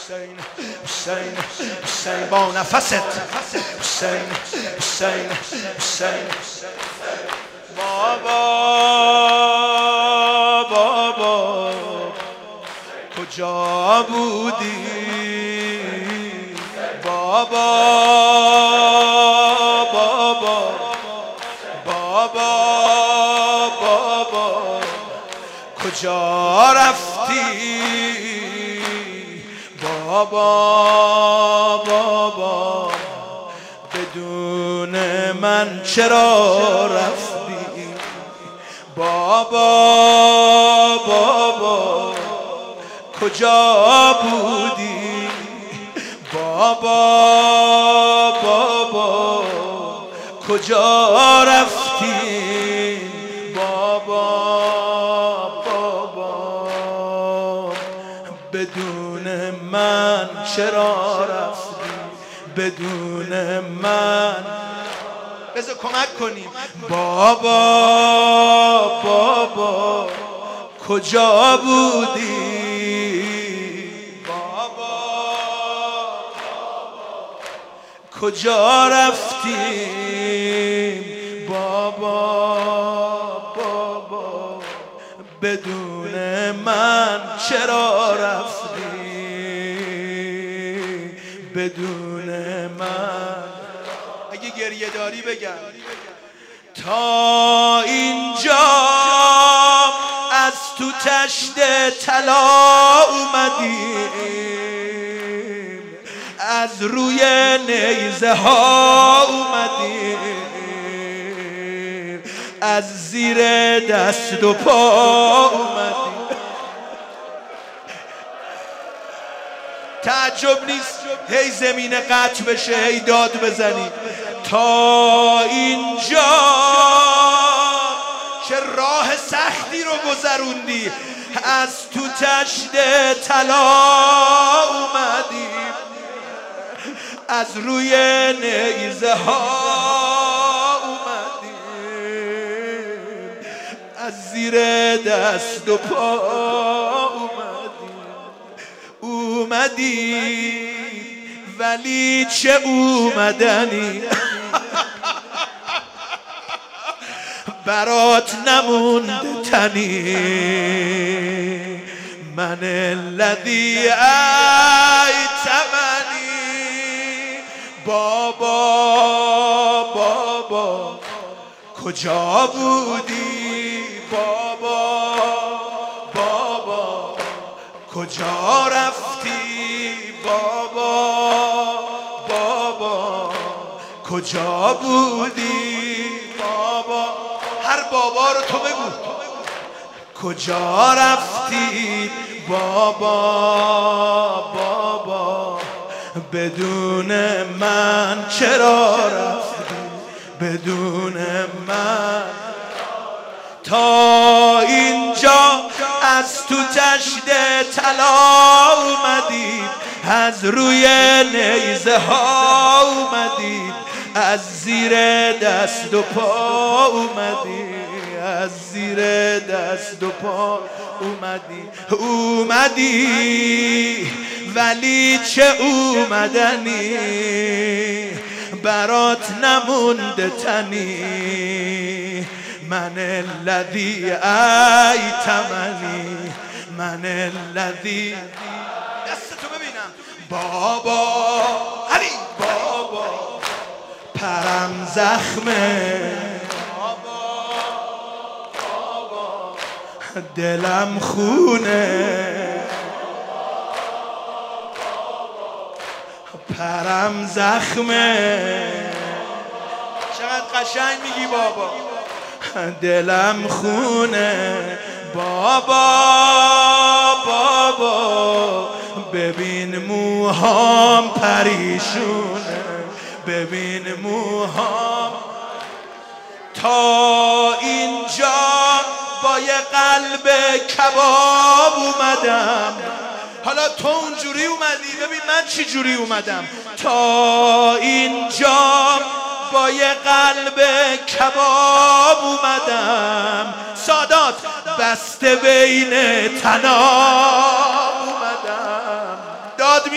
حسین حسین حسین با نفست حسین حسین حسین بابا بابا کجا بودی بابا بابا بابا بابا کجا رفتی بابا بابا بدون من چرا رفتی بابا بابا کجا بودی بابا بابا کجا رفتی بابا بابا بدون من چرا رفتی بدون من بذار کمک کنیم بابا بابا کجا بودی بابا کجا رفتی بابا بابا بدون من چرا رفتی بدون من اگه گریه داری بگم تا اینجا از تو تشت طلا اومدیم از روی نیزه ها اومدیم از زیر دست و پا اومدیم تعجب نیست هی زمین قطع بشه هی داد بزنی تا اینجا چه راه سختی رو گذروندی از تو تشت طلا اومدیم از روی نیزه ها اومدیم از زیر دست و پا اومدی ولی چه اومدنی برات نمونده تنی من الذی ایتمنی بابا بابا کجا بودی بابا بابا کجا رفتی بابا بابا کجا بودی بابا هر بابا رو تو بگو کجا رفتی بابا بابا بدون من چرا رفتی بدون من تا اینجا از تو تشت طلا اومدیم از روی نیزه ها اومدیم از زیر دست و پا اومدی از زیر دست و پا اومدی ولی چه اومدنی برات نمونده تنی من الذی ایتمنی من الذی دستتو ببینم بابا علی بابا پرم زخمه بابا بابا دلم خونه پرم زخمه چقدر قشنگ میگی بابا دلم خونه بابا بابا ببین موهام پریشونه ببین موهام تا اینجا با یه قلب کباب اومدم حالا تو اونجوری اومدی ببین من چی جوری اومدم تا اینجا با یه قلب کباب اومدم سادات بسته بین تناب اومدم داد